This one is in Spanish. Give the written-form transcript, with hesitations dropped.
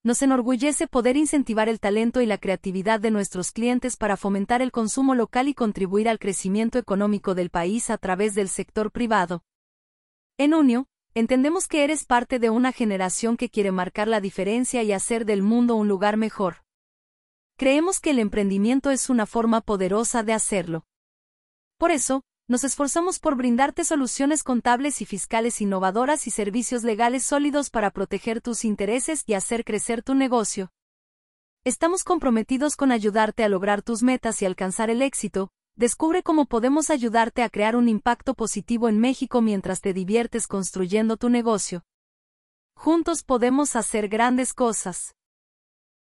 Nos enorgullece poder incentivar el talento y la creatividad de nuestros clientes para fomentar el consumo local y contribuir al crecimiento económico del país a través del sector privado. En Unio, entendemos que eres parte de una generación que quiere marcar la diferencia y hacer del mundo un lugar mejor. Creemos que el emprendimiento es una forma poderosa de hacerlo. Por eso, nos esforzamos por brindarte soluciones contables y fiscales innovadoras y servicios legales sólidos para proteger tus intereses y hacer crecer tu negocio. Estamos comprometidos con ayudarte a lograr tus metas y alcanzar el éxito. Descubre cómo podemos ayudarte a crear un impacto positivo en México mientras te diviertes construyendo tu negocio. Juntos podemos hacer grandes cosas.